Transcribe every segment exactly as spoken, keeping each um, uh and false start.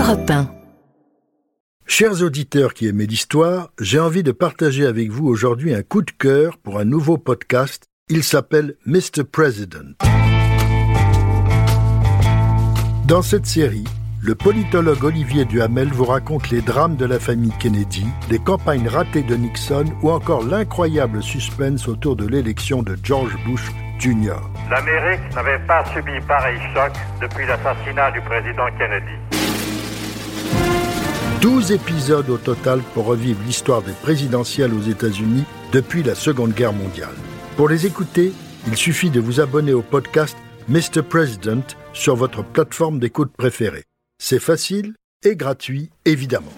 Europe un. Chers auditeurs qui aimez l'histoire, j'ai envie de partager avec vous aujourd'hui un coup de cœur pour un nouveau podcast. Il s'appelle mister President. Dans cette série, le politologue Olivier Duhamel vous raconte les drames de la famille Kennedy, les campagnes ratées de Nixon ou encore l'incroyable suspense autour de l'élection de George Bush junior L'Amérique n'avait pas subi pareil choc depuis l'assassinat du président Kennedy. douze épisodes au total pour revivre l'histoire des présidentielles aux États-Unis depuis la Seconde Guerre mondiale. Pour les écouter, il suffit de vous abonner au podcast mister President sur votre plateforme d'écoute préférée. C'est facile et gratuit, évidemment.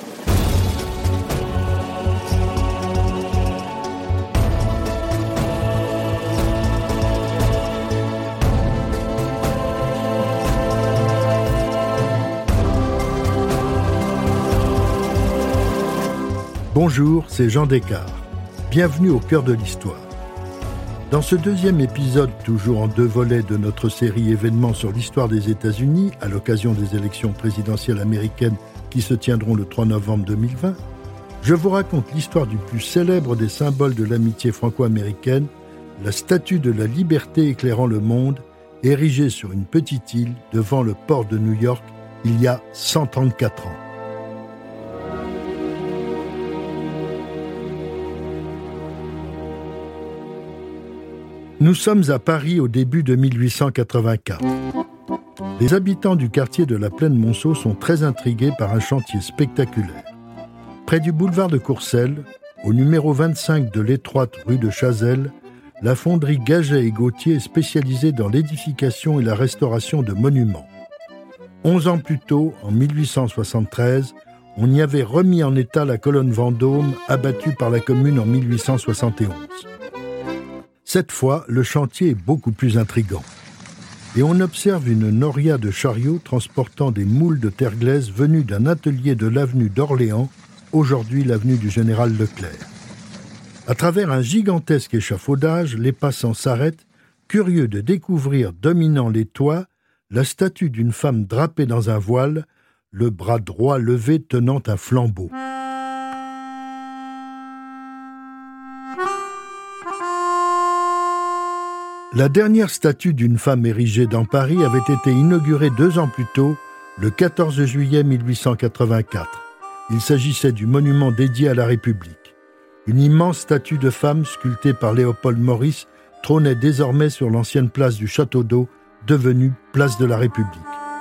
Bonjour, c'est Jean Descartes. Bienvenue au cœur de l'histoire. Dans ce deuxième épisode, toujours en deux volets de notre série événements sur l'histoire des États-Unis, à l'occasion des élections présidentielles américaines qui se tiendront le trois novembre deux mille vingt, je vous raconte l'histoire du plus célèbre des symboles de l'amitié franco-américaine, la statue de la liberté éclairant le monde, érigée sur une petite île devant le port de New York il y a cent trente-quatre ans. Nous sommes à Paris au début de mille huit cent quatre-vingt-quatre. Les habitants du quartier de la Plaine Monceau sont très intrigués par un chantier spectaculaire. Près du boulevard de Courcelles, au numéro vingt-cinq de l'étroite rue de Chazelles, la fonderie Gaget et Gauthier est spécialisée dans l'édification et la restauration de monuments. Onze ans plus tôt, en mille huit cent soixante-treize, on y avait remis en état la colonne Vendôme, abattue par la commune en mille huit cent soixante et onze. Cette fois, le chantier est beaucoup plus intrigant. Et on observe une noria de chariots transportant des moules de terre glaise venus d'un atelier de l'avenue d'Orléans, aujourd'hui l'avenue du Général Leclerc. À travers un gigantesque échafaudage, les passants s'arrêtent, curieux de découvrir, dominant les toits, la statue d'une femme drapée dans un voile, le bras droit levé tenant un flambeau. La dernière statue d'une femme érigée dans Paris avait été inaugurée deux ans plus tôt, le quatorze juillet mille huit cent quatre-vingt-quatre. Il s'agissait du monument dédié à la République. Une immense statue de femme sculptée par Léopold Maurice trônait désormais sur l'ancienne place du Château d'Eau, devenue place de la République.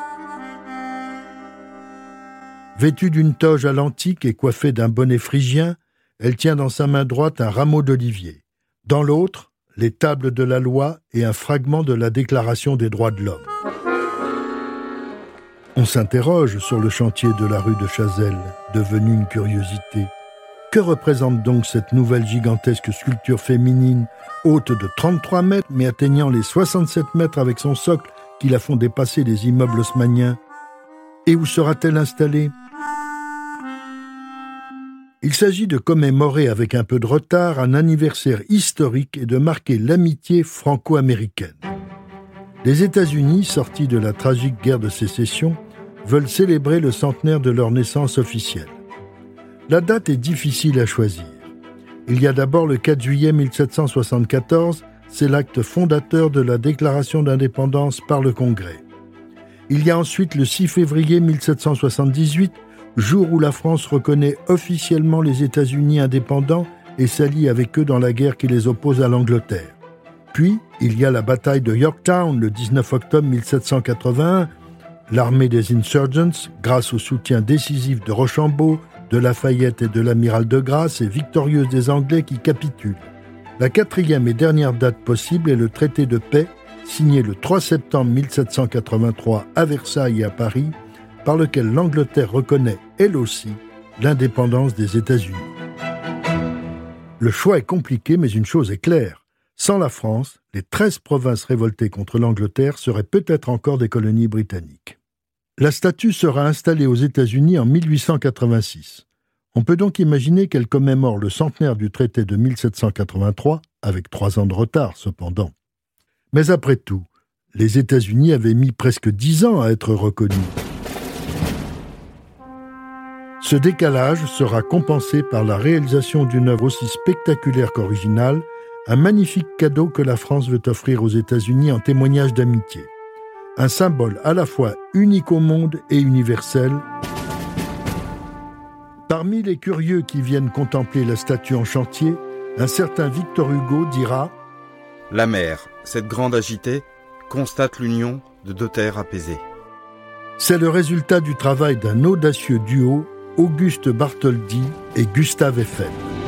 Vêtue d'une toge à l'antique et coiffée d'un bonnet phrygien, elle tient dans sa main droite un rameau d'olivier. Dans l'autre, les tables de la loi et un fragment de la Déclaration des droits de l'homme. On s'interroge sur le chantier de la rue de Chazelles, devenu une curiosité. Que représente donc cette nouvelle gigantesque sculpture féminine, haute de trente-trois mètres, mais atteignant les soixante-sept mètres avec son socle qui la font dépasser les immeubles haussmanniens? Et où sera-t-elle installée? Il s'agit de commémorer avec un peu de retard un anniversaire historique et de marquer l'amitié franco-américaine. Les États-Unis, sortis de la tragique guerre de sécession, veulent célébrer le centenaire de leur naissance officielle. La date est difficile à choisir. Il y a d'abord le quatre juillet mille sept cent soixante-quatorze, c'est l'acte fondateur de la Déclaration d'indépendance par le Congrès. Il y a ensuite le six février mille sept cent soixante-dix-huit, jour où la France reconnaît officiellement les États-Unis indépendants et s'allie avec eux dans la guerre qui les oppose à l'Angleterre. Puis, il y a la bataille de Yorktown le dix-neuf octobre mille sept cent quatre-vingt-un. L'armée des Insurgents, grâce au soutien décisif de Rochambeau, de Lafayette et de l'amiral de Grasse, est victorieuse des Anglais qui capitulent. La quatrième et dernière date possible est le traité de paix, signé le trois septembre mille sept cent quatre-vingt-trois à Versailles et à Paris, par lequel l'Angleterre reconnaît, elle aussi, l'indépendance des États-Unis. Le choix est compliqué, mais une chose est claire. Sans la France, les treize provinces révoltées contre l'Angleterre seraient peut-être encore des colonies britanniques. La statue sera installée aux États-Unis en mille huit cent quatre-vingt-six. On peut donc imaginer qu'elle commémore le centenaire du traité de mille sept cent quatre-vingt-trois, avec trois ans de retard cependant. Mais après tout, les États-Unis avaient mis presque dix ans à être reconnus. Ce décalage sera compensé par la réalisation d'une œuvre aussi spectaculaire qu'originale, un magnifique cadeau que la France veut offrir aux États-Unis en témoignage d'amitié. Un symbole à la fois unique au monde et universel. Parmi les curieux qui viennent contempler la statue en chantier, un certain Victor Hugo dira « La mer, cette grande agitée, constate l'union de deux terres apaisées. » C'est le résultat du travail d'un audacieux duo, Auguste Bartholdi et Gustave Eiffel.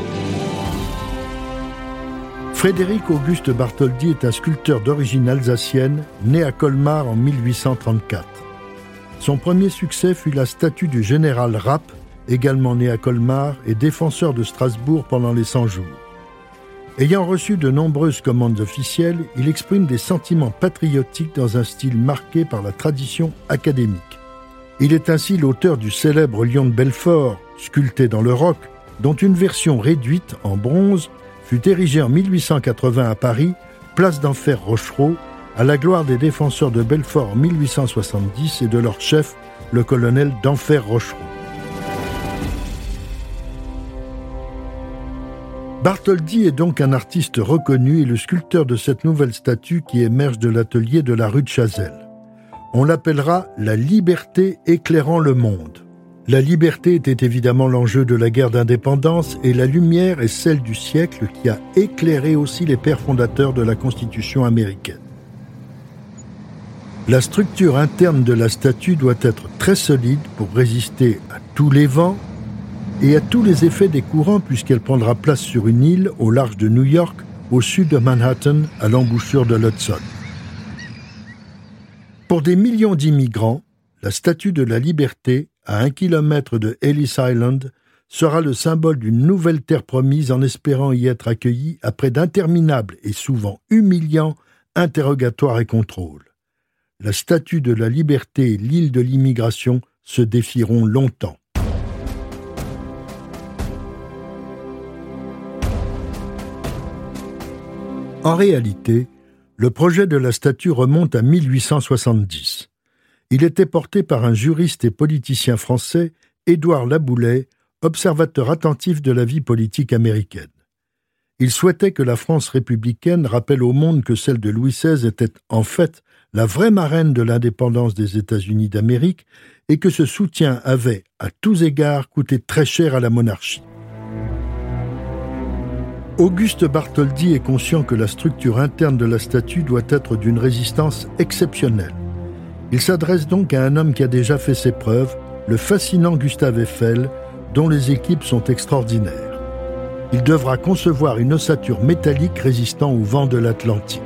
Frédéric Auguste Bartholdi est un sculpteur d'origine alsacienne, né à Colmar en mille huit cent trente-quatre. Son premier succès fut la statue du général Rapp, également né à Colmar et défenseur de Strasbourg pendant les Cent-Jours. Ayant reçu de nombreuses commandes officielles, il exprime des sentiments patriotiques dans un style marqué par la tradition académique. Il est ainsi l'auteur du célèbre lion de Belfort, sculpté dans le roc, dont une version réduite en bronze fut érigée en mille huit cent quatre-vingts à Paris, place d'Enfer Rochereau, à la gloire des défenseurs de Belfort en mille huit cent soixante-dix et de leur chef, le colonel d'Enfer Rochereau. Bartholdi est donc un artiste reconnu et le sculpteur de cette nouvelle statue qui émerge de l'atelier de la rue de Chazelles. On l'appellera « la liberté éclairant le monde ». La liberté était évidemment l'enjeu de la guerre d'indépendance et la lumière est celle du siècle qui a éclairé aussi les pères fondateurs de la Constitution américaine. La structure interne de la statue doit être très solide pour résister à tous les vents et à tous les effets des courants puisqu'elle prendra place sur une île au large de New York, au sud de Manhattan, à l'embouchure de l'Hudson. Pour des millions d'immigrants, la Statue de la Liberté, à un kilomètre de Ellis Island, sera le symbole d'une nouvelle terre promise en espérant y être accueillis après d'interminables et souvent humiliants interrogatoires et contrôles. La Statue de la Liberté et l'île de l'immigration se défieront longtemps. En réalité, le projet de la statue remonte à mille huit cent soixante-dix. Il était porté par un juriste et politicien français, Édouard Laboulaye, observateur attentif de la vie politique américaine. Il souhaitait que la France républicaine rappelle au monde que celle de Louis seize était en fait la vraie marraine de l'indépendance des États-Unis d'Amérique et que ce soutien avait, à tous égards, coûté très cher à la monarchie. Auguste Bartholdi est conscient que la structure interne de la statue doit être d'une résistance exceptionnelle. Il s'adresse donc à un homme qui a déjà fait ses preuves, le fascinant Gustave Eiffel, dont les équipes sont extraordinaires. Il devra concevoir une ossature métallique résistant au vent de l'Atlantique.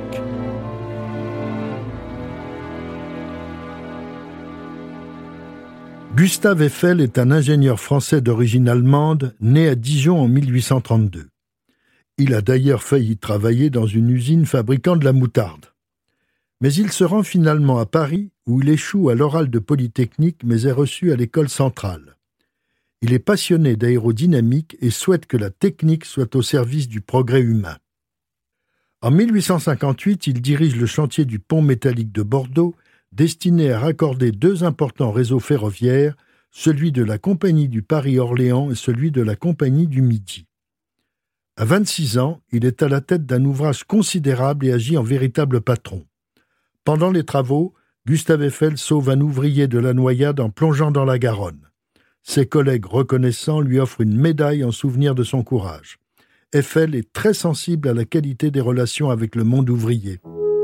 Gustave Eiffel est un ingénieur français d'origine allemande, né à Dijon en mille huit cent trente-deux. Il a d'ailleurs failli travailler dans une usine fabriquant de la moutarde. Mais il se rend finalement à Paris, où il échoue à l'oral de Polytechnique, mais est reçu à l'école centrale. Il est passionné d'aérodynamique et souhaite que la technique soit au service du progrès humain. En mille huit cent cinquante-huit, il dirige le chantier du pont métallique de Bordeaux, destiné à raccorder deux importants réseaux ferroviaires, celui de la Compagnie du Paris-Orléans et celui de la Compagnie du Midi. À vingt-six ans, il est à la tête d'un ouvrage considérable et agit en véritable patron. Pendant les travaux, Gustave Eiffel sauve un ouvrier de la noyade en plongeant dans la Garonne. Ses collègues reconnaissants lui offrent une médaille en souvenir de son courage. Eiffel est très sensible à la qualité des relations avec le monde ouvrier.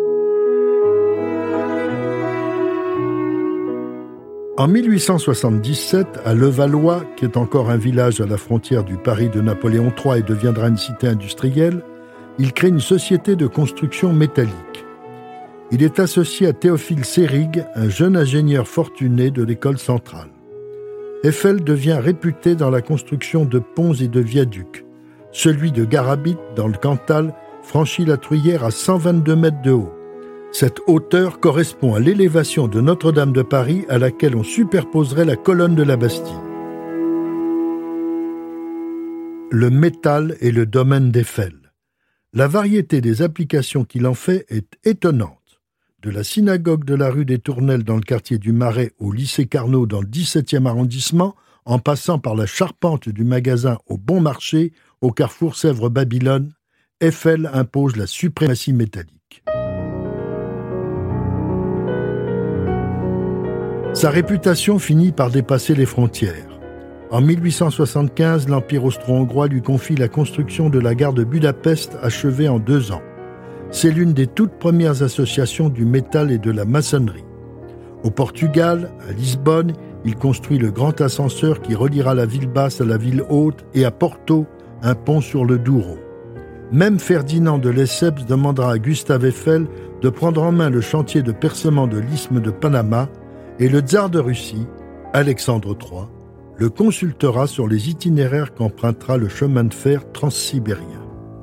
En mille huit cent soixante-dix-sept, à Levallois, qui est encore un village à la frontière du Paris de Napoléon trois et deviendra une cité industrielle, il crée une société de construction métallique. Il est associé à Théophile Seyrig, un jeune ingénieur fortuné de l'école centrale. Eiffel devient réputé dans la construction de ponts et de viaducs. Celui de Garabit, dans le Cantal, franchit la Truyère à cent vingt-deux mètres de haut. Cette hauteur correspond à l'élévation de Notre-Dame de Paris à laquelle on superposerait la colonne de la Bastille. Le métal est le domaine d'Eiffel. La variété des applications qu'il en fait est étonnante. De la synagogue de la rue des Tournelles dans le quartier du Marais au lycée Carnot dans le dix-septième arrondissement, en passant par la charpente du magasin au bon marché, au carrefour Sèvres-Babylone, Eiffel impose la suprématie métallique. Sa réputation finit par dépasser les frontières. En mille huit cent soixante-quinze, l'Empire austro-hongrois lui confie la construction de la gare de Budapest, achevée en deux ans. C'est l'une des toutes premières associations du métal et de la maçonnerie. Au Portugal, à Lisbonne, il construit le grand ascenseur qui reliera la ville basse à la ville haute et à Porto, un pont sur le Douro. Même Ferdinand de Lesseps demandera à Gustave Eiffel de prendre en main le chantier de percement de l'isthme de Panama et le tsar de Russie, Alexandre trois, le consultera sur les itinéraires qu'empruntera le chemin de fer transsibérien.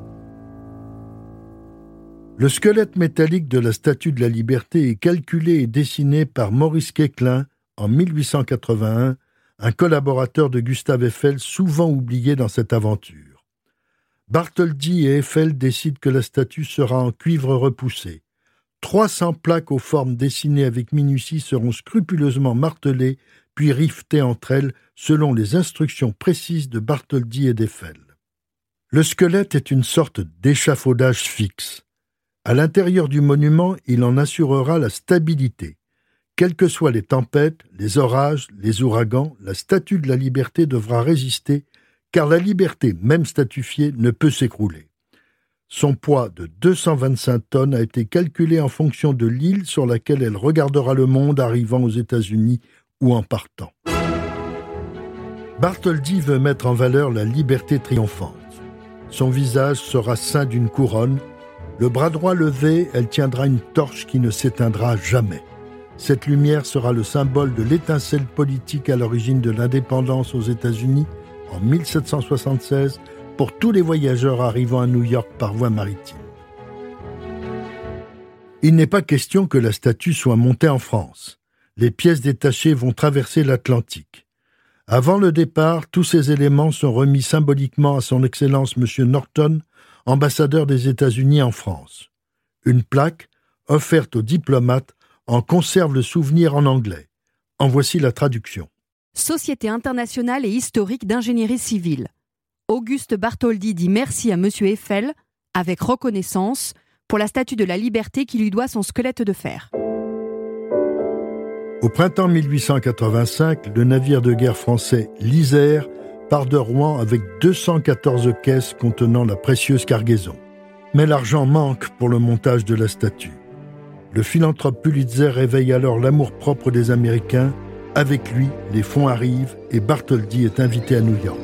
Le squelette métallique de la Statue de la Liberté est calculé et dessiné par Maurice Quéclin en mille huit cent quatre-vingt-un, un collaborateur de Gustave Eiffel souvent oublié dans cette aventure. Bartholdi et Eiffel décident que la statue sera en cuivre repoussé. trois cents plaques aux formes dessinées avec minutie seront scrupuleusement martelées puis rivetées entre elles selon les instructions précises de Bartholdi et d'Eiffel. Le squelette est une sorte d'échafaudage fixe. À l'intérieur du monument, il en assurera la stabilité. Quelles que soient les tempêtes, les orages, les ouragans, la Statue de la Liberté devra résister, car la liberté, même statufiée, ne peut s'écrouler. Son poids de deux cent vingt-cinq tonnes a été calculé en fonction de l'île sur laquelle elle regardera le monde arrivant aux États-Unis ou en partant. Bartholdi veut mettre en valeur la liberté triomphante. Son visage sera ceint d'une couronne. Le bras droit levé, elle tiendra une torche qui ne s'éteindra jamais. Cette lumière sera le symbole de l'étincelle politique à l'origine de l'indépendance aux États-Unis en mille sept cent soixante-seize pour tous les voyageurs arrivant à New York par voie maritime. Il n'est pas question que la statue soit montée en France. Les pièces détachées vont traverser l'Atlantique. Avant le départ, tous ces éléments sont remis symboliquement à son Excellence M. Norton, ambassadeur des États-Unis en France. Une plaque, offerte aux diplomates, en conserve le souvenir en anglais. En voici la traduction. Société internationale et historique d'ingénierie civile. Auguste Bartholdi dit merci à M. Eiffel, avec reconnaissance, pour la Statue de la Liberté qui lui doit son squelette de fer. Au printemps mille huit cent quatre-vingt-cinq, le navire de guerre français l'Isère part de Rouen avec deux cent quatorze caisses contenant la précieuse cargaison. Mais l'argent manque pour le montage de la statue. Le philanthrope Pulitzer réveille alors l'amour-propre des Américains. Avec lui, les fonds arrivent et Bartholdi est invité à New York.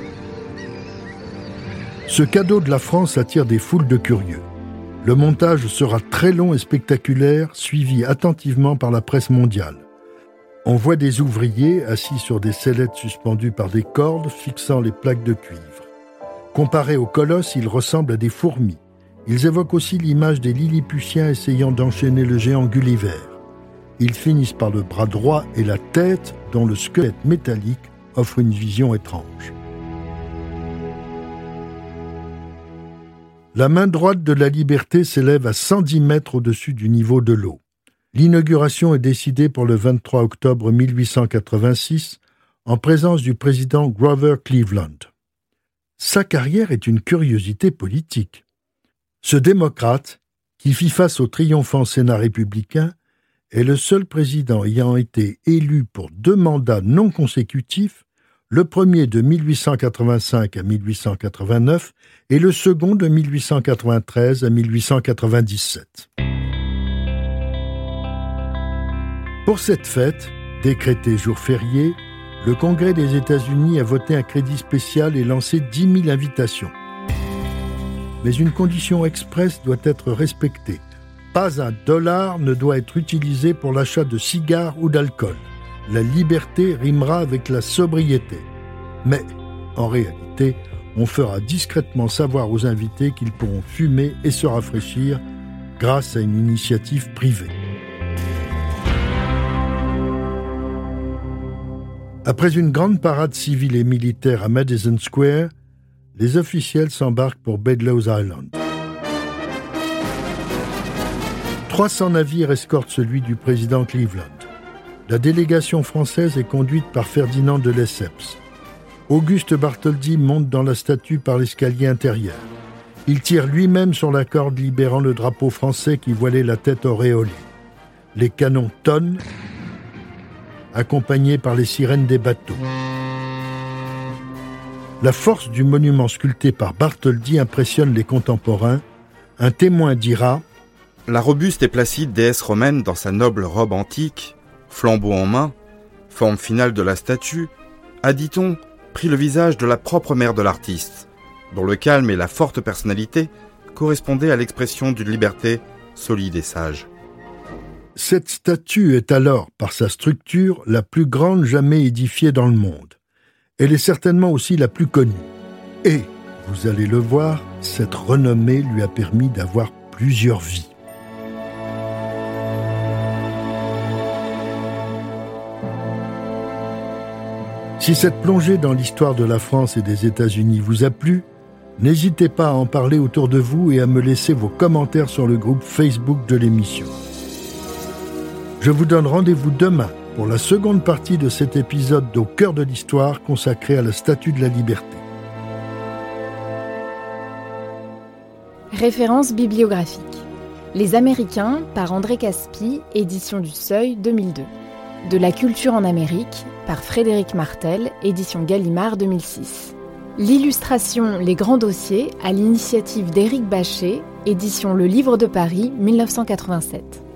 Ce cadeau de la France attire des foules de curieux. Le montage sera très long et spectaculaire, suivi attentivement par la presse mondiale. On voit des ouvriers assis sur des sellettes suspendues par des cordes fixant les plaques de cuivre. Comparés aux colosses, ils ressemblent à des fourmis. Ils évoquent aussi l'image des Lilliputiens essayant d'enchaîner le géant Gulliver. Ils finissent par le bras droit et la tête, dont le squelette métallique offre une vision étrange. La main droite de la Liberté s'élève à cent dix mètres au-dessus du niveau de l'eau. L'inauguration est décidée pour le vingt-trois octobre mille huit cent quatre-vingt-six en présence du président Grover Cleveland. Sa carrière est une curiosité politique. Ce démocrate, qui fit face au triomphant Sénat républicain, est le seul président ayant été élu pour deux mandats non consécutifs, le premier de mille huit cent quatre-vingt-cinq à mille huit cent quatre-vingt-neuf et le second de mille huit cent quatre-vingt-treize à mille huit cent quatre-vingt-dix-sept. Pour cette fête, décrétée jour férié, le Congrès des États-Unis a voté un crédit spécial et lancé dix mille invitations. Mais une condition expresse doit être respectée. Pas un dollar ne doit être utilisé pour l'achat de cigares ou d'alcool. La liberté rimera avec la sobriété. Mais, en réalité, on fera discrètement savoir aux invités qu'ils pourront fumer et se rafraîchir grâce à une initiative privée. Après une grande parade civile et militaire à Madison Square, les officiels s'embarquent pour Bedloe's Island. trois cents navires escortent celui du président Cleveland. La délégation française est conduite par Ferdinand de Lesseps. Auguste Bartholdi monte dans la statue par l'escalier intérieur. Il tire lui-même sur la corde libérant le drapeau français qui voilait la tête auréolée. Les canons tonnent, accompagnés par les sirènes des bateaux. La force du monument sculpté par Bartholdi impressionne les contemporains. Un témoin dira « La robuste et placide déesse romaine dans sa noble robe antique, flambeau en main, forme finale de la statue, a, dit-on, pris le visage de la propre mère de l'artiste, dont le calme et la forte personnalité correspondaient à l'expression d'une liberté solide et sage. » Cette statue est alors, par sa structure, la plus grande jamais édifiée dans le monde. Elle est certainement aussi la plus connue. Et, vous allez le voir, cette renommée lui a permis d'avoir plusieurs vies. Si cette plongée dans l'histoire de la France et des États-Unis vous a plu, n'hésitez pas à en parler autour de vous et à me laisser vos commentaires sur le groupe Facebook de l'émission. Je vous donne rendez-vous demain pour la seconde partie de cet épisode d'Au cœur de l'histoire consacré à la Statue de la Liberté. Référence bibliographique. Les Américains par André Caspi, édition du Seuil deux mille deux. De la culture en Amérique par Frédéric Martel, édition Gallimard deux mille six. L'illustration Les Grands Dossiers à l'initiative d'Éric Bachet, édition Le Livre de Paris mille neuf cent quatre-vingt-sept.